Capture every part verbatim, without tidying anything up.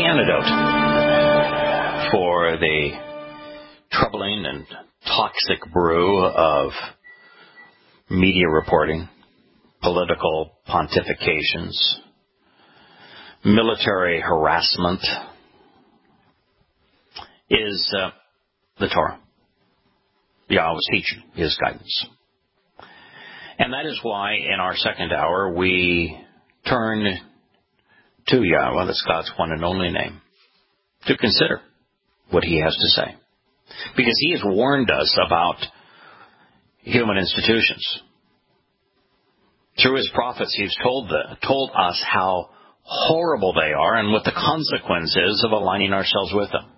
antidote for the troubling and toxic brew of media reporting, political pontifications, military harassment is uh, the Torah, Yahweh's teaching, His guidance. And that is why in our second hour we turn to Yahweh, that's God's one and only name, to consider what He has to say. Because He has warned us about human institutions. Through His prophets, He's told, the, told us how horrible they are and what the consequence is of aligning ourselves with them.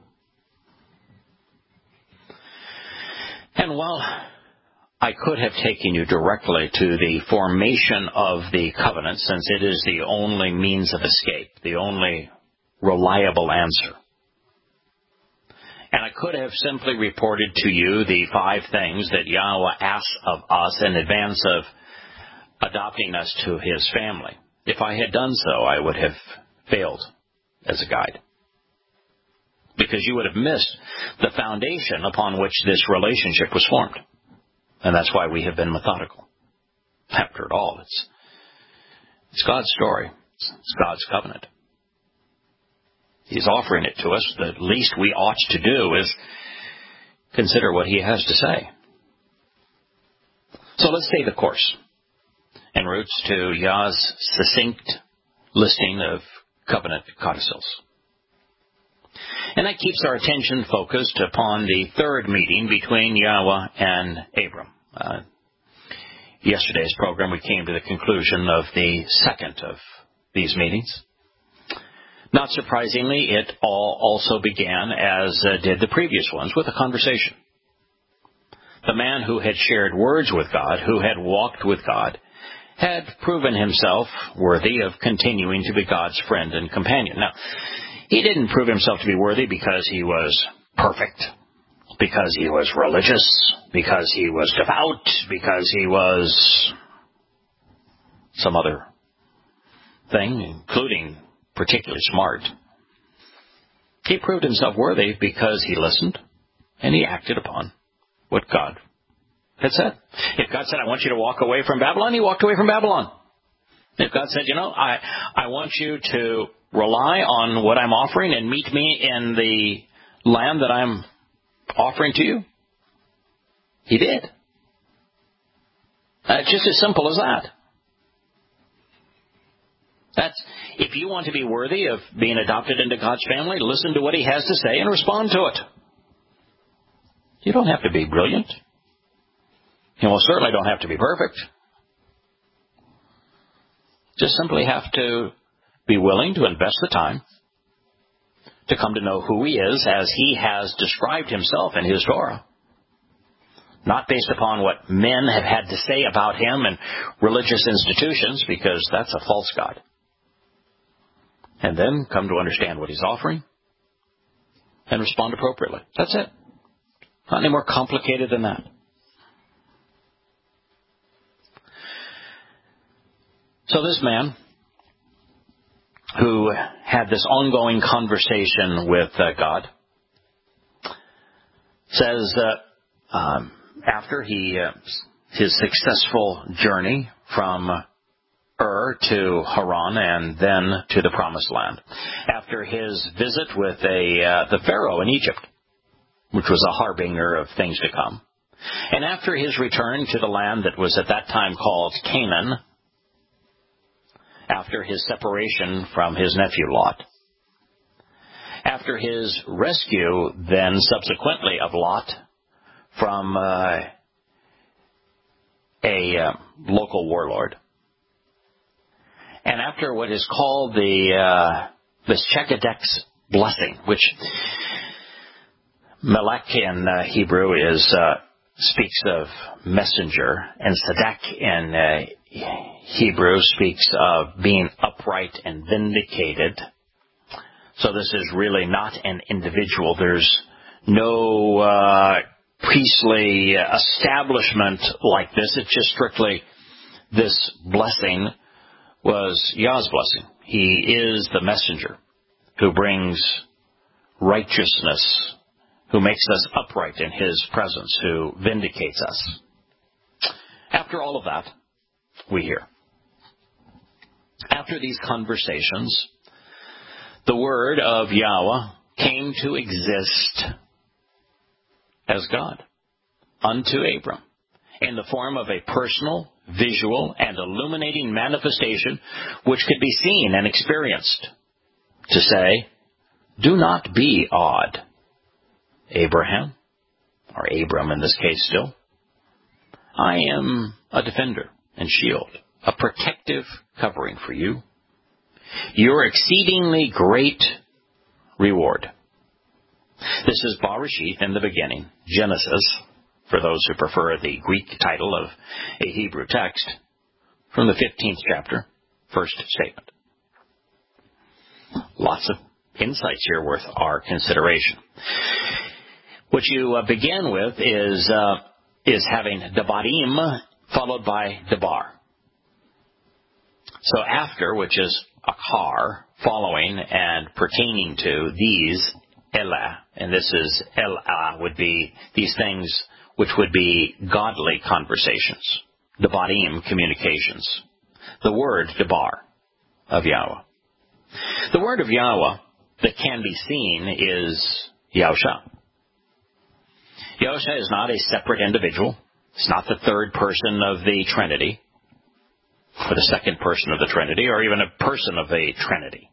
And while I could have taken you directly to the formation of the covenant, since it is the only means of escape, the only reliable answer, and I could have simply reported to you the five things that Yahweh asks of us in advance of adopting us to His family. If I had done so, I would have failed as a guide. Because you would have missed the foundation upon which this relationship was formed. And that's why we have been methodical. After it all, it's, it's God's story. It's, it's God's covenant. He's offering it to us. The least we ought to do is consider what He has to say. So let's stay the course en route to Yah's succinct listing of covenant codicils. And that keeps our attention focused upon the third meeting between Yahweh and Abram. Uh, yesterday's program, we came to the conclusion of the second of these meetings. Not surprisingly, it all also began, as uh, did the previous ones, with a conversation. The man who had shared words with God, who had walked with God, had proven himself worthy of continuing to be God's friend and companion. Now, he didn't prove himself to be worthy because he was perfect, because he was religious, because he was devout, because he was some other thing, including particularly smart. He proved himself worthy because he listened and he acted upon what God had said. If God said, I want you to walk away from Babylon, he walked away from Babylon. If God said, you know, I, I want you to rely on what I'm offering and meet me in the land that I'm offering to you, he did. Uh, just as simple as that. That's, if you want to be worthy of being adopted into God's family, listen to what He has to say and respond to it. You don't have to be brilliant. You most certainly don't have to be perfect. Just simply have to be willing to invest the time to come to know who He is as He has described Himself in His Torah. Not based upon what men have had to say about Him and religious institutions, because that's a false God. And then come to understand what He's offering and respond appropriately. That's it. Not any more complicated than that. So this man, who had this ongoing conversation with uh, God, says uh, um, after he uh, his successful journey from Ur to Haran and then to the Promised Land, after his visit with a uh, the Pharaoh in Egypt, which was a harbinger of things to come, and after his return to the land that was at that time called Canaan, after his separation from his nephew Lot, after his rescue then subsequently of Lot from uh, a uh, local warlord, and after what is called the uh, the Shechedek's blessing, which Melech in uh, Hebrew is uh, speaks of messenger, and Sadak in uh, Hebrew speaks of being upright and vindicated. So this is really not an individual. There's no uh, priestly establishment like this. It's just strictly this blessing was Yah's blessing. He is the messenger who brings righteousness, who makes us upright in His presence, who vindicates us. After all of that, we hear. After these conversations, the word of Yahweh came to exist as God unto Abram in the form of a personal, visual, and illuminating manifestation which could be seen and experienced, to say, do not be awed, Abraham, or Abram in this case still. I am a defender and shield, a protective covering for you, your exceedingly great reward. This is Bereshith in the beginning, Genesis, for those who prefer the Greek title of a Hebrew text, from the fifteenth chapter, first statement. Lots of insights here worth our consideration. What you uh, begin with is uh, is having Devarim followed by Debar. So after, which is a car, following and pertaining to these, Elah, and this is Elah, would be these things which would be godly conversations, Devarim, communications. The word Debar of Yahweh. The word of Yahweh that can be seen is Yahusha. Yahusha is not a separate individual. It's not the third person of the Trinity, or the second person of the Trinity, or even a person of the Trinity.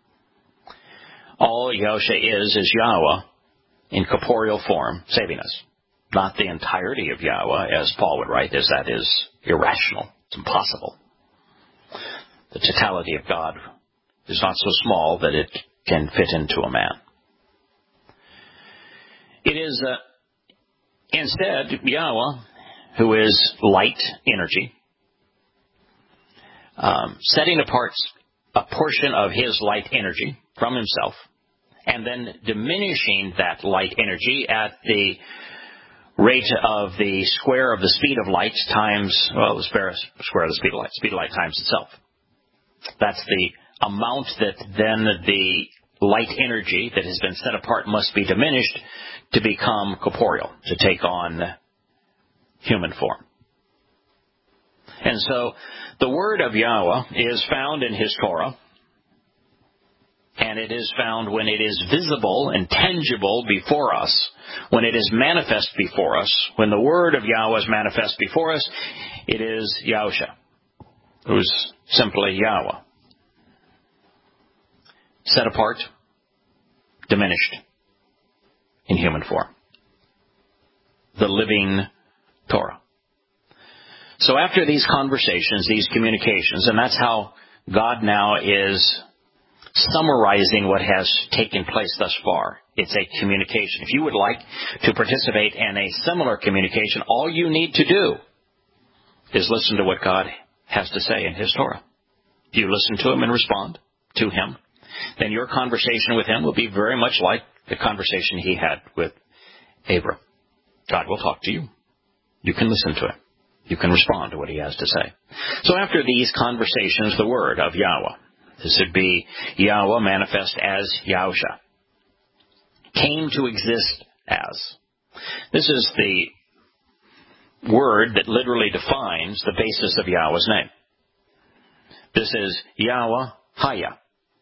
All Yahusha is, is Yahweh in corporeal form, saving us. Not the entirety of Yahweh, as Paul would write, as that is irrational. It's impossible. The totality of God is not so small that it can fit into a man. It is uh, instead Yahweh, who is light energy, um, setting apart a portion of His light energy from Himself, and then diminishing that light energy at the rate of the square of the speed of light times, well, the square, square of the speed of light, speed of light times itself. That's the amount that then the light energy that has been set apart must be diminished to become corporeal, to take on human form. And so the word of Yahweh is found in His Torah, and it is found when it is visible and tangible before us, when it is manifest before us. When the word of Yahweh is manifest before us, it is Yahusha, who's simply Yahweh. Set apart, diminished in human form. The living Torah. So after these conversations, these communications, and that's how God now is summarizing what has taken place thus far. It's a communication. If you would like to participate in a similar communication, all you need to do is listen to what God has to say in His Torah. If you listen to Him and respond to Him, then your conversation with Him will be very much like the conversation He had with Abram. God will talk to you. You can listen to Him. You can respond to what He has to say. So after these conversations, the word of Yahweh, this would be Yahweh manifest as Yahusha, came to exist as. This is the word that literally defines the basis of Yahweh's name. This is Yahweh Haya.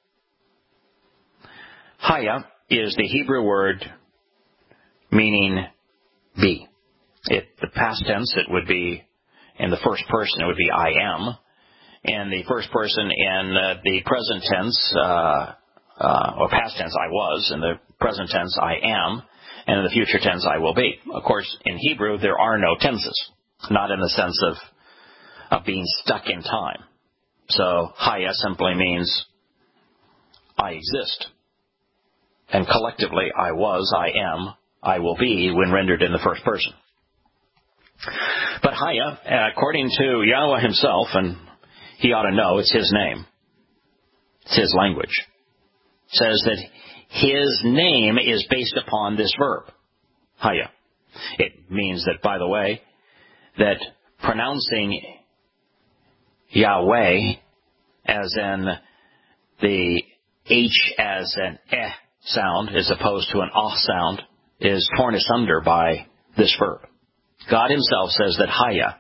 Haya is the Hebrew word meaning be. It, the past tense, it would be, in the first person, it would be I am. In the first person, in uh, the present tense, uh, uh, or past tense, I was. In the present tense, I am. And in the future tense, I will be. Of course, in Hebrew, there are no tenses. Not in the sense of, of being stuck in time. So, Haya simply means I exist. And collectively, I was, I am, I will be, when rendered in the first person. But Haya, according to Yahweh Himself, and he ought to know, it's His name. It's His language. It says that His name is based upon this verb, Haya. It means that, by the way, that pronouncing Yahweh, as in the H as an eh sound as opposed to an ah sound is torn asunder by this verb. God himself says that Haya,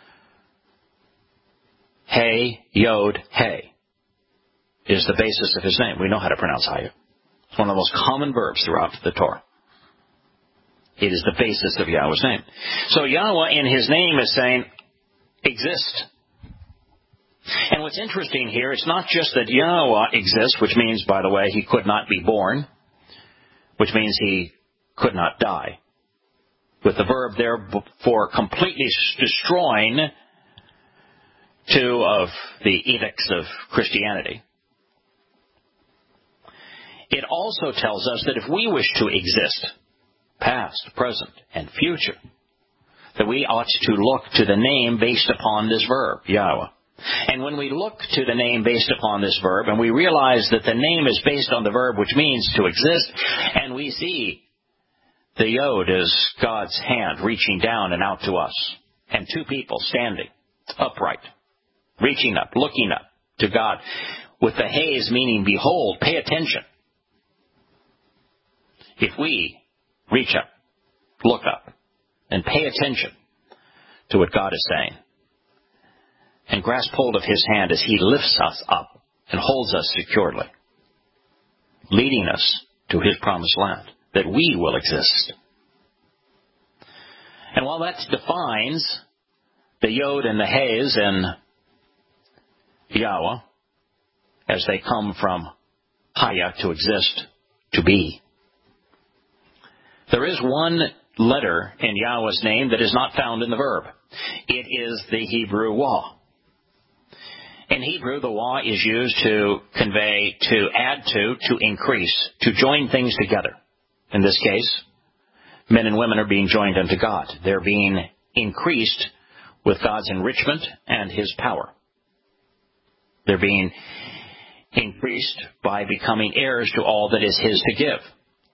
Hey, Yod, Hey, is the basis of his name. We know how to pronounce Haya. It's one of the most common verbs throughout the Torah. It is the basis of Yahweh's name. So Yahweh in his name is saying, exist. And what's interesting here, it's not just that Yahweh exists, which means, by the way, he could not be born, which means he could not die. With the verb therefore completely destroying two of the edicts of Christianity. It also tells us that if we wish to exist, past, present, and future, that we ought to look to the name based upon this verb, Yahweh. And when we look to the name based upon this verb, and we realize that the name is based on the verb, which means to exist, and we see the Yod is God's hand reaching down and out to us, and two people standing upright, reaching up, looking up to God, with the Hayes meaning behold, pay attention. If we reach up, look up, and pay attention to what God is saying, and grasp hold of his hand as he lifts us up and holds us securely, leading us to his promised land, that we will exist. And while that defines the Yod and the Hayes and Yahweh, as they come from Haya, to exist, to be, there is one letter in Yahweh's name that is not found in the verb. It is the Hebrew Wah. In Hebrew, the Wah is used to convey, to add to, to increase, to join things together. In this case, men and women are being joined unto God. They're being increased with God's enrichment and his power. They're being increased by becoming heirs to all that is his to give.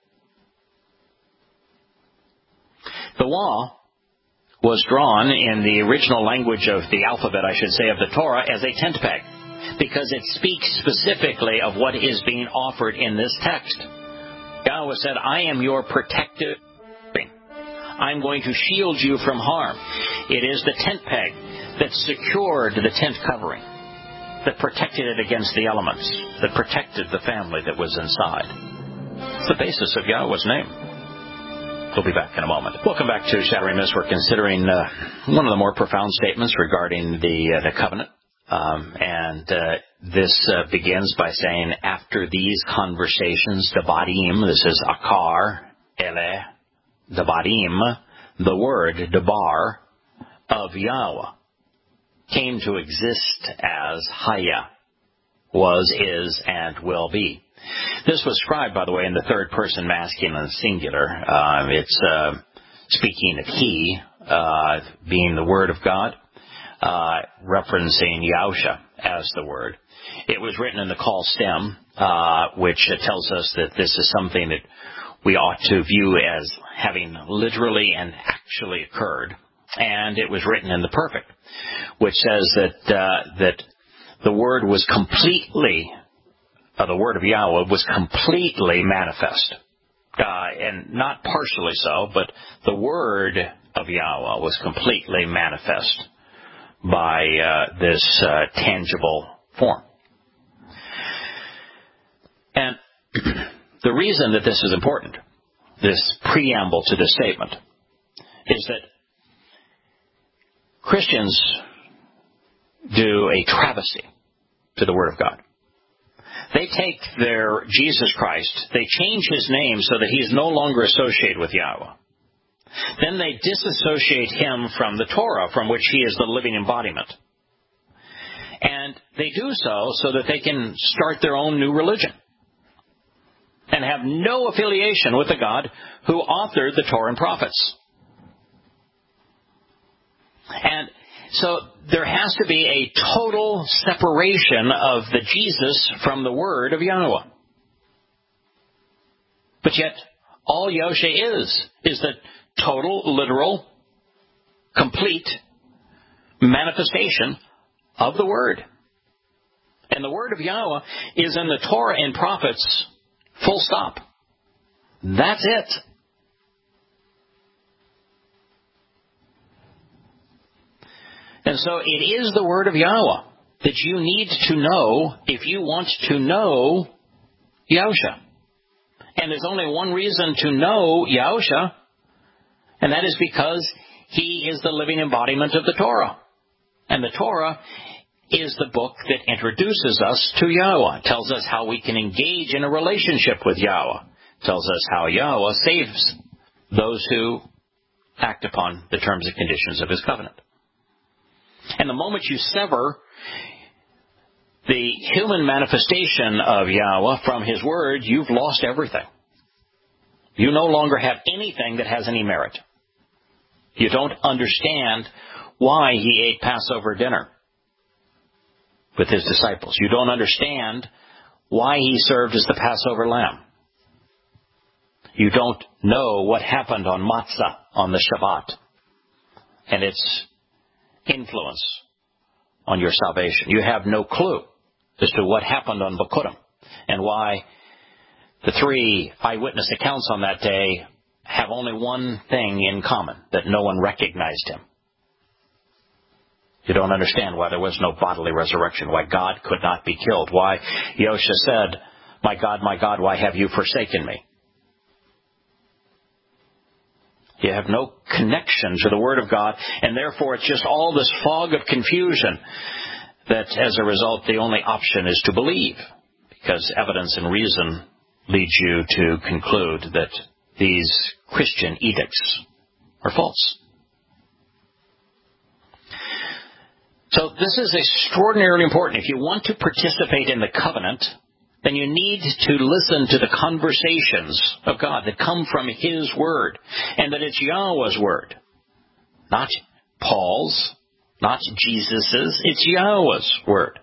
The Wah was drawn in the original language of the alphabet, I should say, of the Torah as a tent peg, because it speaks specifically of what is being offered in this text. Yahweh said, I am your protective. I'm going to shield you from harm. It is the tent peg that secured the tent covering, that protected it against the elements, that protected the family that was inside. It's the basis of Yahweh's name. We'll be back in a moment. Welcome back to Shattering Myths. We're considering uh, one of the more profound statements regarding the uh, the covenant. Um, and uh, this uh, begins by saying, after these conversations, Debarim, this is Akar, Ele, Debarim, the word Debar of Yahweh, came to exist as Haya, was, is, and will be. This was scribed, by the way, in the third person masculine singular. Uh, it's uh, speaking of he, uh, being the word of God, uh, referencing Yahusha as the word. It was written in the Kal stem, uh, which tells us that this is something that we ought to view as having literally and actually occurred. And it was written in the perfect, which says that uh, that the word was completely Uh, the word of Yahweh was completely manifest. Uh, and not partially so, but the word of Yahweh was completely manifest by uh, this uh, tangible form. And the reason that this is important, this preamble to this statement, is that Christians do a travesty to the Word of God. They take their Jesus Christ, they change his name so that he is no longer associated with Yahweh. Then they disassociate him from the Torah, from which he is the living embodiment. And they do so so that they can start their own new religion and have no affiliation with the God who authored the Torah and prophets. And so there has to be a total separation of the Jesus from the Word of Yahweh. But yet, all Yahushua is, is the total, literal, complete manifestation of the Word. And the word of Yahweh is in the Torah and prophets, full stop. That's it. And so it is the word of Yahweh that you need to know if you want to know Yahusha. And there's only one reason to know Yahusha, and that is because he is the living embodiment of the Torah. And the Torah is the book that introduces us to Yahweh. It tells us how we can engage in a relationship with Yahweh. It tells us how Yahweh saves those who act upon the terms and conditions of his covenant. And the moment you sever the human manifestation of Yahweh from his word, you've lost everything. You no longer have anything that has any merit. You don't understand why he ate Passover dinner with his disciples. You don't understand why he served as the Passover lamb. You don't know what happened on Matzah on the Shabbat and its influence on your salvation. You have no clue as to what happened on Bikurim and why the three eyewitness accounts on that day have only one thing in common, that no one recognized him. You don't understand why there was no bodily resurrection, why God could not be killed, why Yosha said, "My God, my God, why have you forsaken me?" You have no connection to the Word of God, and therefore it's just all this fog of confusion that, as a result, the only option is to believe, because evidence and reason leads you to conclude that these Christian edicts are false. So this is extraordinarily important. If you want to participate in the covenant, then you need to listen to the conversations of God that come from his word, and that it's Yahweh's word, not Paul's, not Jesus's. It's Yahweh's word.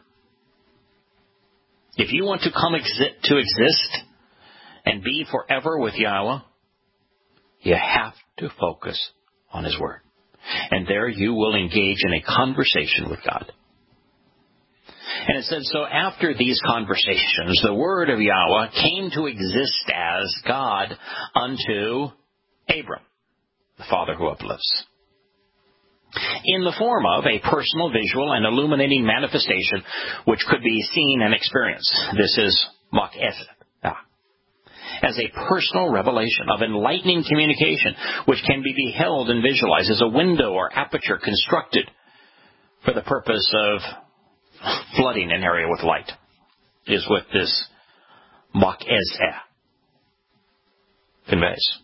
If you want to come exi- to exist and be forever with Yahweh, you have to focus on his word. And there you will engage in a conversation with God. And it said, so after these conversations, the word of Yahweh came to exist as God unto Abram, the father who uplifts, in the form of a personal, visual, and illuminating manifestation which could be seen and experienced. This is Mach Esed, as a personal revelation of enlightening communication which can be beheld and visualized as a window or aperture constructed for the purpose of flooding an area with light, is what this Mach Esed conveys.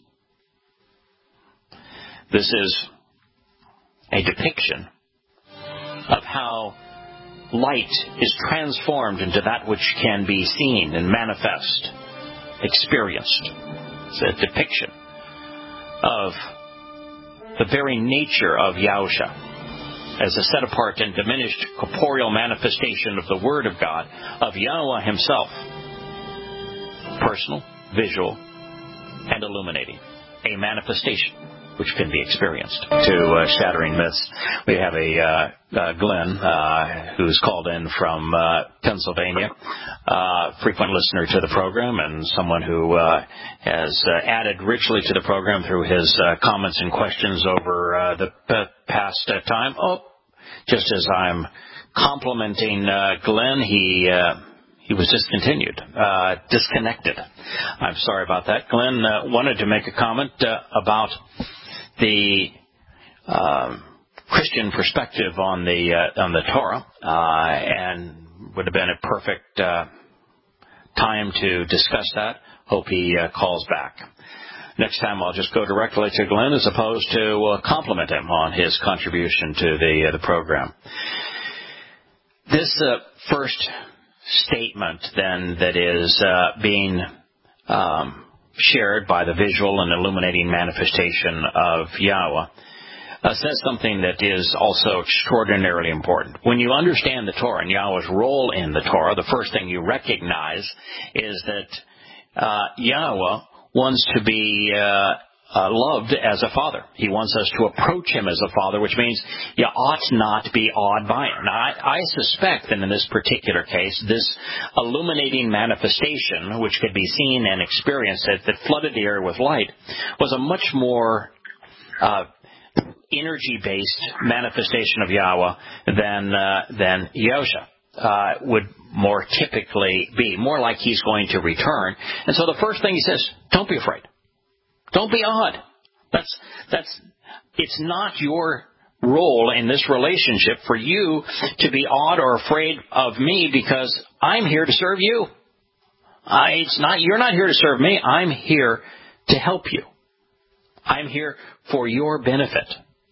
This is a depiction of how light is transformed into that which can be seen and manifest, experienced. It's a depiction of the very nature of Yahusha as a set-apart and diminished corporeal manifestation of the Word of God, of Yahweh himself. Personal, visual, and illuminating. A manifestation which can be experienced. To uh, Shattering Myths, we have a uh, uh, Glenn uh, who's called in from uh, Pennsylvania, uh, frequent listener to the program, and someone who uh, has uh, added richly to the program through his uh, comments and questions over uh, the p- past uh, time. Oh, just as I'm complimenting uh, Glenn, he uh, he was discontinued, uh, disconnected. I'm sorry about that. Glenn uh, wanted to make a comment uh, about the uh, Christian perspective on the uh, on the Torah, uh, and would have been a perfect uh, time to discuss that. Hope he uh, calls back. Next time I'll just go directly to Glenn as opposed to uh, compliment him on his contribution to the uh, the program. This uh, first statement, then, that is uh, being um, shared by the visual and illuminating manifestation of Yahweh uh, says something that is also extraordinarily important. When you understand the Torah and Yahweh's role in the Torah, the first thing you recognize is that uh, Yahweh wants to be uh, uh, loved as a father. He wants us to approach him as a father, which means you ought not be awed by him. Now, I, I suspect that in this particular case, this illuminating manifestation, which could be seen and experienced that, that flooded the air with light, was a much more uh, energy-based manifestation of Yahweh than uh, than Yahusha uh, would more typically be, more like he's going to return. And so the first thing he says, don't be afraid. Don't be awed. That's that's. It's not your role in this relationship for you to be awed or afraid of me, because I'm here to serve you. I, it's not. You're not here to serve me. I'm here to help you. I'm here for your benefit.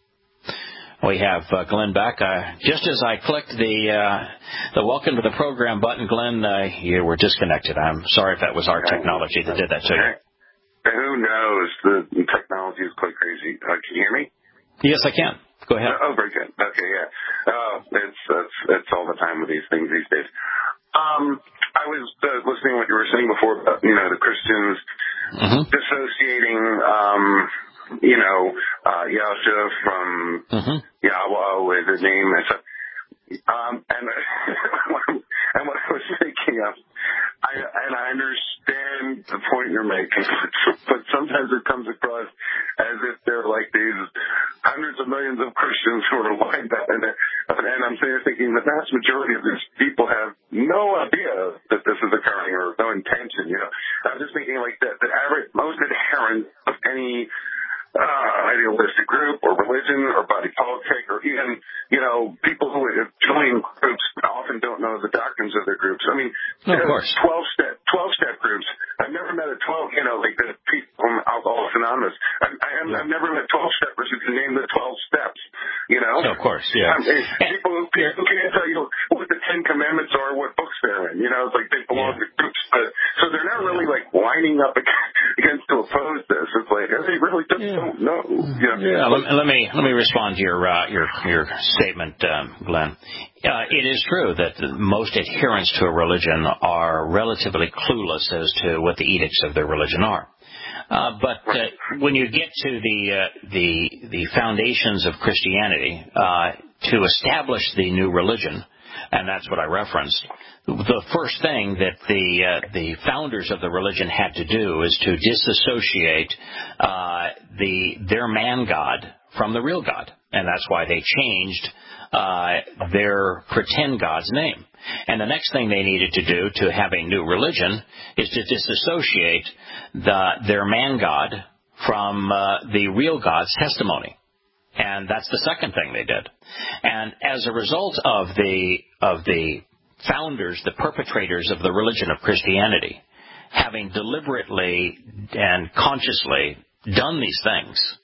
We have uh, Glenn back. Uh, just as I clicked the uh, the welcome to the program button, Glenn, uh, you were disconnected. I'm sorry if that was our technology that did that to you. Who knows? The technology is quite crazy. Uh, can you hear me? Yes, I can. Go ahead. Oh, very good. Okay, yeah. Uh, it's, it's, it's all the time with these things these days. Um, I was uh, listening to what you were saying before about, you know, the Christians mm-hmm. dissociating, um, you know, uh, Yahusha from mm-hmm. Yahweh with the name and stuff. Um, and, and what I was thinking of, I, and I understand the point you're making, but sometimes it comes across as if they're like these hundreds of millions of Christians who are lined up, and, and I'm sitting there thinking the vast majority of these people have no idea that this is occurring or no intention, you know. I'm just thinking like that, the average, most adherent of any Uh, idealistic group or religion or body politic or even, you know, people who join groups often don't know the doctrines of their groups. I mean, oh, of course. twelve-step twelve-step groups. I've never met a twelve, you know, like the people from Alcoholics Anonymous. I, I have, yeah. I've never met twelve-steppers who can name the twelve steps, you know? Oh, of course, yeah. I mean, people, people can't tell you what the Ten Commandments are, what books they're in. You know, it's like they belong yeah. to groups. But, so they're not really, like, lining up against to oppose this. It's like, they really just yeah. don't know. You know? Yeah, let, let me let me respond to your uh, your your statement, um, Glenn. Uh, it is true that most adherents to a religion are relatively clueless as to what the edicts of their religion are. Uh, but uh, when you get to the uh, the the foundations of Christianity, uh, to establish the new religion, and that's what I referenced, the first thing that the uh, the founders of the religion had to do is to disassociate uh, the their man god from the real God, and that's why they changed uh, their pretend God's name. And the next thing they needed to do to have a new religion is to disassociate the, their man God from uh, the real God's testimony. And that's the second thing they did. And as a result of the of the founders, the perpetrators of the religion of Christianity, having deliberately and consciously done these things,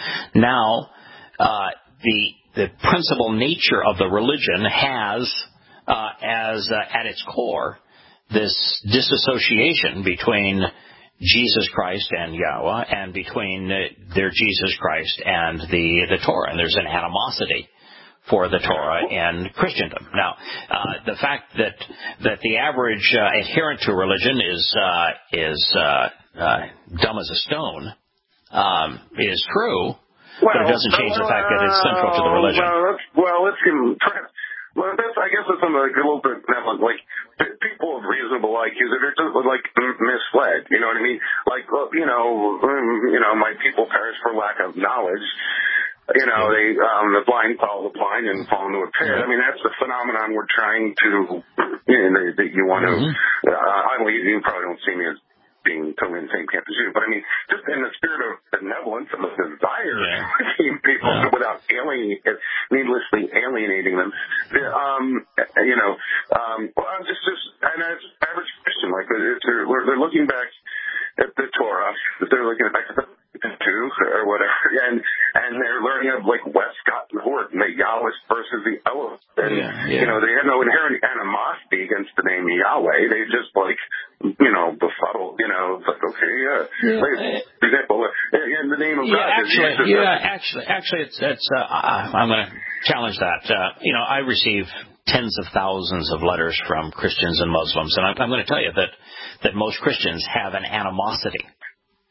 now uh, the the principal nature of the religion has uh, as uh, at its core this disassociation between Jesus Christ and Yahweh, and between uh, their Jesus Christ and the the Torah, and there's an animosity for the Torah in Christendom. Now, uh, the fact that that the average uh, adherent to religion is uh, is uh, uh, dumb as a stone um, is true, well, but it doesn't change the fact that it's central to the religion. Well, let's, well, let's give Well, that's, I guess that's something like a little bit, like, people of reasonable I Qs that are just, like, misled, you know what I mean? Like, well, you know, you know, my people perish for lack of knowledge. You know, they, um, the blind follow the blind and fall into a pit. I mean, that's the phenomenon we're trying to, you know, that you want to, uh, I don't, you probably don't see me as being totally in the same camp as you, but I mean, just in the spirit of benevolence and the desire yeah. to keep people yeah. without alienating, needlessly alienating them, um, you know, um, well, I'm just, just, and as average Christian, like, they're, they're looking back at the Torah, they're looking back at the two or whatever, and and they're learning of like Westcott and Hort and the Yahweh versus the Elohim. And, yeah, yeah. you know, they had no inherent animosity against the name Yahweh. They just like, you know, befuddled, you know, it's like, okay, yeah. yeah like, for example, in the name of yeah, God. Actually, yeah, yeah, actually, actually, it's, it's uh, I'm going to challenge that. Uh, you know, I receive tens of thousands of letters from Christians and Muslims, and I'm, I'm going to tell you that, that most Christians have an animosity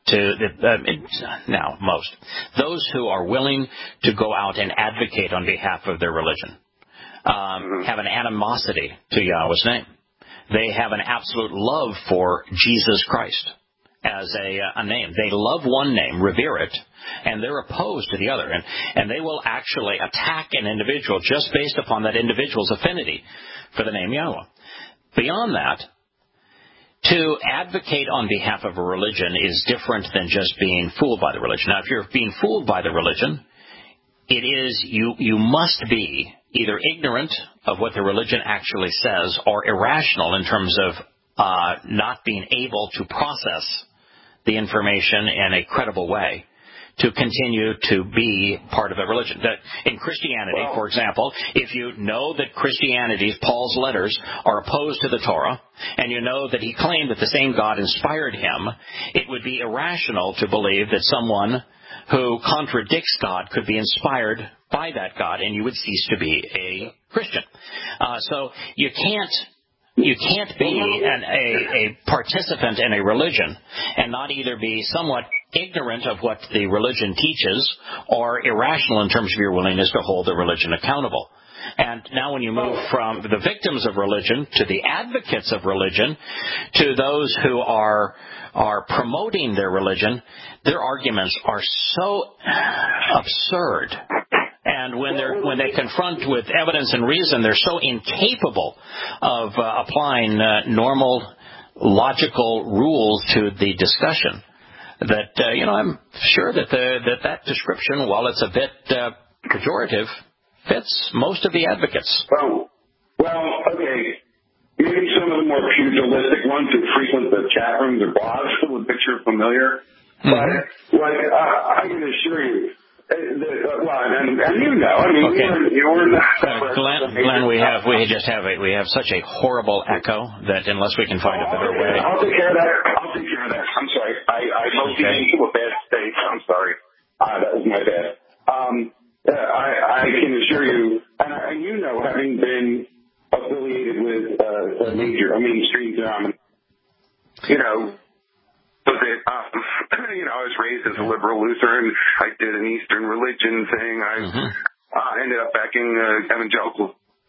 to, uh, now most, those who are willing to go out and advocate on behalf of their religion um, have an animosity to Yahweh's name. They have an absolute love for Jesus Christ as a, a name. They love one name, revere it, and they're opposed to the other. And, and they will actually attack an individual just based upon that individual's affinity for the name Yahweh. Beyond that, to advocate on behalf of a religion is different than just being fooled by the religion. Now, if you're being fooled by the religion, it is, you, you must be either ignorant of what the religion actually says or irrational in terms of uh, not being able to process the information in a credible way to continue to be part of a religion. That in Christianity, well, for example, if you know that Christianity's, Paul's letters, are opposed to the Torah, and you know that he claimed that the same God inspired him, it would be irrational to believe that someone who contradicts God could be inspired by that God, and you would cease to be a Christian. Uh, so you can't You can't be an, a, a participant in a religion and not either be somewhat ignorant of what the religion teaches or irrational in terms of your willingness to hold the religion accountable. And now when you move from the victims of religion to the advocates of religion to those who are are promoting their religion, their arguments are so absurd. And when they're when they confront with evidence and reason, they're so incapable of uh, applying uh, normal, logical rules to the discussion that uh, you know I'm sure that the, that that description, while it's a bit uh, pejorative, fits most of the advocates. Well, well, okay. Maybe some of the more pugilistic ones who frequent the chat rooms or blogs would picture familiar, mm-hmm. but like uh, I can assure you. Uh, the, uh, well, and, and you know, I mean, okay. you're, you're not. Uh, Glenn, Glenn, we have we just have a we have such a horrible echo that unless we can find oh, a better okay. way, I'll take care of that. I'll take care of that. I'm sorry. I I must be into a bad state. I'm sorry. Uh, that was my bad. Um, uh, I I can assure you, and, I, and you know, having been affiliated with uh, a major, a mainstream denomination, you know. Was it, um, you know, I was raised as a liberal Lutheran. I did an Eastern religion thing. I mm-hmm. uh, ended up backing uh, evangelical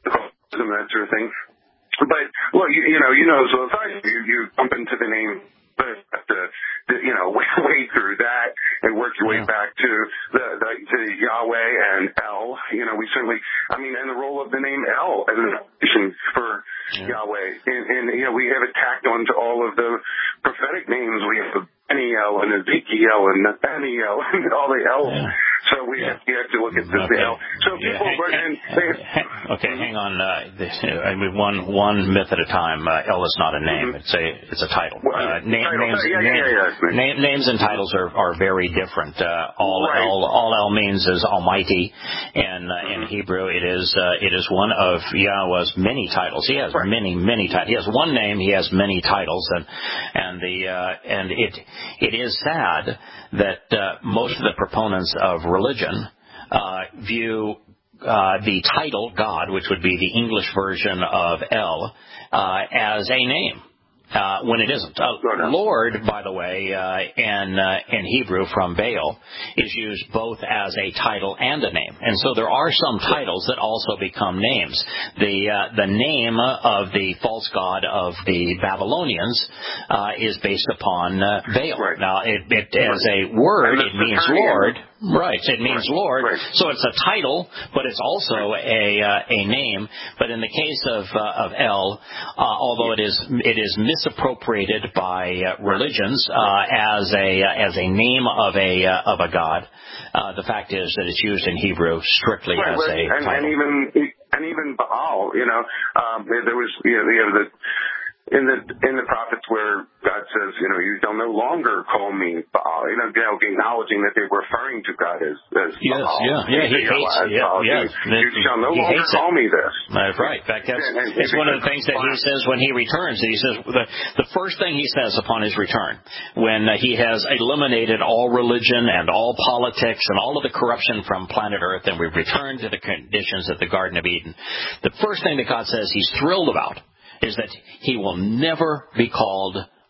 and that sort of thing. But, well, you, you know, you know, so if I, you, you jump into the name, but the, the, you know, way, way through that and work your way yeah. back to the, the to Yahweh and El. You know, we certainly, I mean, and the role of the name El as an addition for yeah. Yahweh. And, and, you know, we have it tacked onto all of the prophetic names. We have Aniel and Ezekiel and Nathaniel and all the L's. Yeah. So we yeah. have, you have to look at the, okay. the L. So people, yeah. hang, and they, hang, okay, hang on. Uh, this, I mean, one one myth at a time. Uh, El is not a name; mm-hmm. it's a it's a title. Well, uh, na- title. Names, yeah, yeah, yeah, yeah. Name, names and titles are, are very different. Uh, all right. El all El means is Almighty, and uh, mm-hmm. in Hebrew it is uh, it is one of Yahweh's many titles. He has right. many many titles. He has one name. He has many titles, and and the uh, and it it is sad that uh, most of the proponents of religion uh, view uh, the title God, which would be the English version of El, uh, as a name. Uh, when it isn't. Uh, Lord, by the way, uh, in, uh, in Hebrew from Baal, is used both as a title and a name. And so there are some titles that also become names. The uh, the name of the false god of the Babylonians uh, is based upon uh, Baal. Right. Now, it, it, as a word, it means Lord. Right, it means right. Lord. Right. So it's a title, but it's also a uh, a name. But in the case of uh, of El, uh, although it is it is misappropriated by uh, religions uh, as a uh, as a name of a uh, of a god, uh, the fact is that it's used in Hebrew strictly right, as a and, title. And even and even Baal, you know, um, there was you know, you know the. In the in the prophets where God says, you know, you shall no longer call me Baal, you know, acknowledging that they were referring to God as, as yes, Baal. yeah, yeah, he hates, yeah, yeah. You, you shall no he longer call it. me this. That's right. In fact, that's and, and it's one of the things that he says when he returns. He says the the first thing he says upon his return, when uh, he has eliminated all religion and all politics and all of the corruption from planet Earth, and we've returned to the conditions of the Garden of Eden, the first thing that God says he's thrilled about is that he will never be called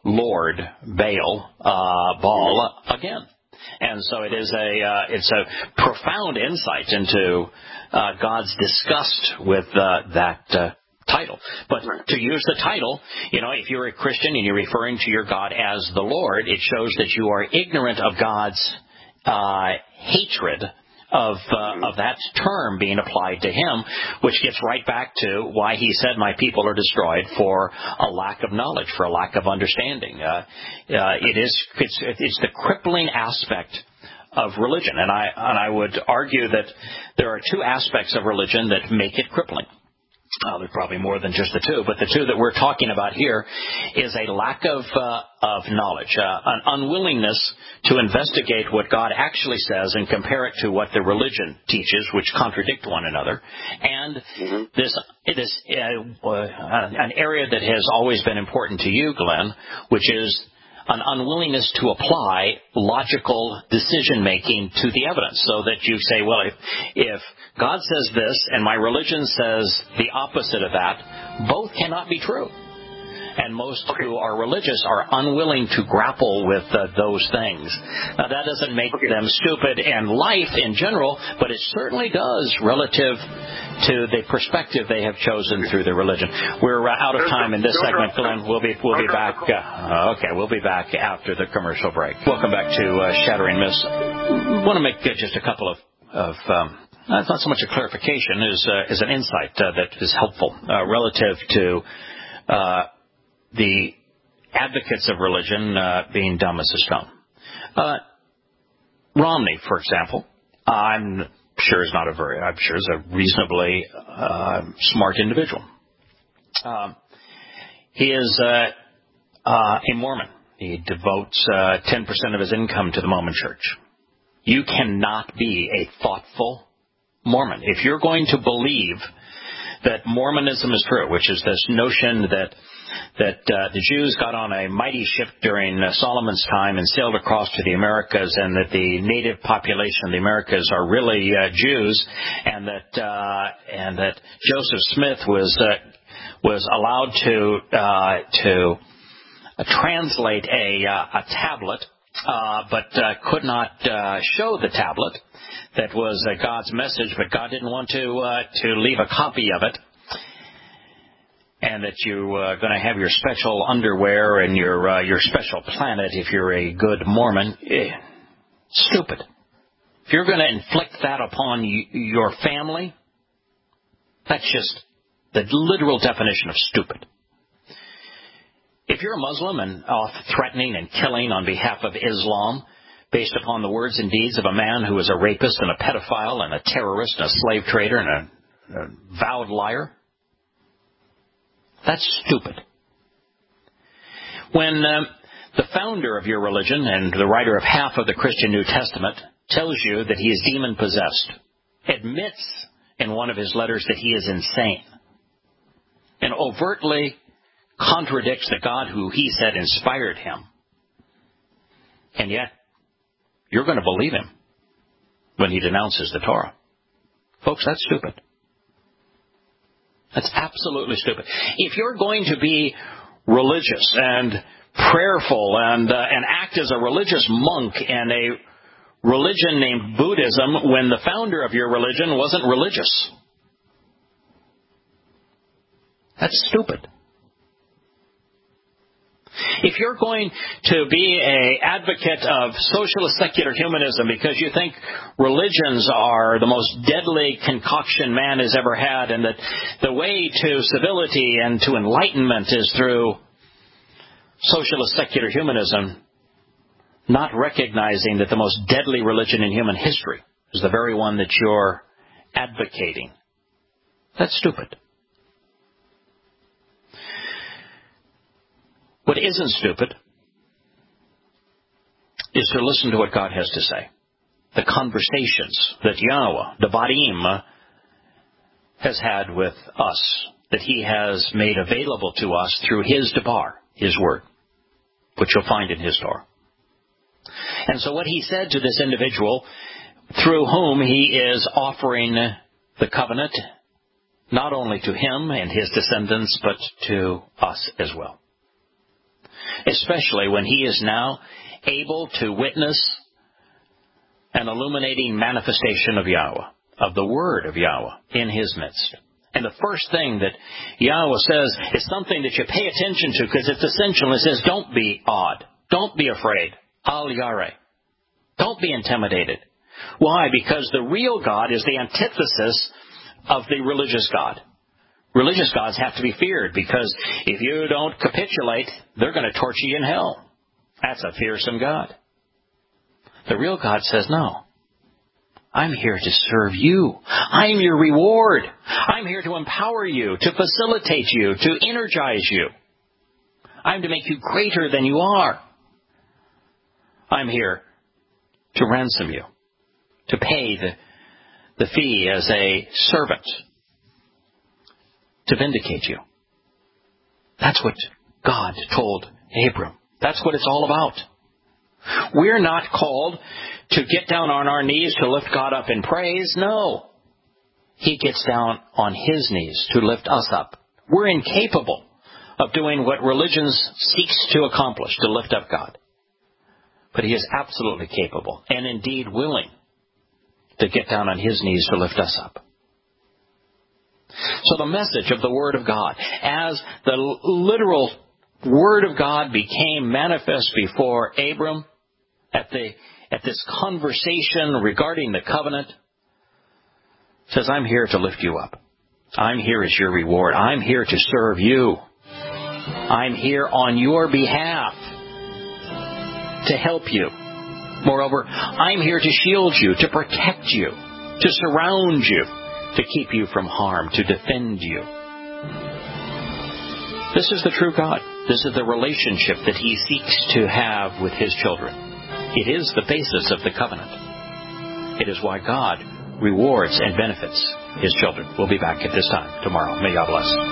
Lord Baal, uh, Baal again. And so it is a uh, it's a profound insight into uh, God's disgust with uh, that uh, title. But to use the title, you know, if you're a Christian and you're referring to your God as the Lord, it shows that you are ignorant of God's uh, hatred of uh, of that term being applied to him, which gets right back to why he said, "My people are destroyed for a lack of knowledge, for a lack of understanding." Uh, uh, it is it's, it's the crippling aspect of religion, and I and I would argue that there are two aspects of religion that make it crippling. Uh, there's probably more than just the two, but the two that we're talking about here is a lack of uh, of knowledge, uh, an unwillingness to investigate what God actually says and compare it to what the religion teaches, which contradict one another, and mm-hmm. this this uh, uh, an area that has always been important to you, Glenn, which is an unwillingness to apply logical decision-making to the evidence, so that you say, well, if, if God says this and my religion says the opposite of that, both cannot be true. And most who are religious are unwilling to grapple with uh, those things. Now, that doesn't make okay. them stupid in life in general, but it certainly does relative to the perspective they have chosen through their religion. We're uh, out of time in this segment, Glenn. We'll be we'll be back. Uh, okay, we'll be back after the commercial break. Welcome back to uh, Shattering Myths. I want to make uh, just a couple of of. Um, That's not so much a clarification as, uh, as an insight uh, that is helpful uh, relative to uh, the advocates of religion uh, being dumb as a stone. Uh, Romney, for example, I'm sure is not a very, I'm sure is a reasonably uh, smart individual. Um, he is uh, uh, a Mormon. He devotes uh, ten percent of his income to the Mormon Church. You cannot be a thoughtful Mormon. If you're going to believe that Mormonism is true, which is this notion that that uh, the Jews got on a mighty ship during uh, Solomon's time and sailed across to the Americas, and that the native population of the Americas are really uh, Jews, and that uh, and that Joseph Smith was uh, was allowed to uh, to uh, translate a uh, a tablet, uh, but uh, could not uh, show the tablet. That was uh, God's message, but God didn't want to uh, to leave a copy of it, and that you're uh, going to have your special underwear and your uh, your special planet if you're a good Mormon. Eh, stupid. If you're going to inflict that upon y- your family, that's just the literal definition of stupid. If you're a Muslim and off threatening and killing on behalf of Islam, based upon the words and deeds of a man who is a rapist and a pedophile and a terrorist and a slave trader and a, a vowed liar, that's stupid. When um, the founder of your religion and the writer of half of the Christian New Testament tells you that he is demon-possessed, admits in one of his letters that he is insane, and overtly contradicts the God who he said inspired him, and yet you're going to believe him when he denounces the Torah. Folks, that's stupid. That's absolutely stupid. If you're going to be religious and prayerful and uh, and act as a religious monk in a religion named Buddhism when the founder of your religion wasn't religious, that's stupid. If you're going to be an advocate of socialist secular humanism because you think religions are the most deadly concoction man has ever had, and that the way to civility and to enlightenment is through socialist secular humanism, not recognizing that the most deadly religion in human history is the very one that you're advocating, that's stupid. What isn't stupid is to listen to what God has to say. The conversations that Yahweh, the Barim, has had with us, that he has made available to us through his Debar, his word, which you'll find in his Torah. And so what he said to this individual, through whom he is offering the covenant, not only to him and his descendants, but to us as well. especially when he is now able to witness an illuminating manifestation of Yahweh, of the Word of Yahweh in his midst. And the first thing that Yahweh says is something that you pay attention to because it's essential. It says, don't be awed. Don't be afraid. Al Yareh. Don't be intimidated. Why? Because the real God is the antithesis of the religious God. Religious gods have to be feared because if you don't capitulate, they're going to torture you in hell. That's a fearsome God. The real God says, no. I'm here to serve you. I'm your reward. I'm here to empower you, to facilitate you, to energize you. I'm to make you greater than you are. I'm here to ransom you, to pay the, the fee as a servant, to vindicate you. That's what God told Abram. That's what it's all about. We're not called to get down on our knees to lift God up in praise. No. He gets down on his knees to lift us up. We're incapable of doing what religion seeks to accomplish, to lift up God. But he is absolutely capable and indeed willing to get down on his knees to lift us up. So the message of the Word of God, as the literal Word of God became manifest before Abram at the at this conversation regarding the covenant, says, I'm here to lift you up. I'm here as your reward. I'm here to serve you. I'm here on your behalf to help you. Moreover, I'm here to shield you, to protect you, to surround you, to keep you from harm, to defend you. This is the true God. This is the relationship that he seeks to have with his children. It is the basis of the covenant. It is why God rewards and benefits his children. We'll be back at this time tomorrow. May God bless.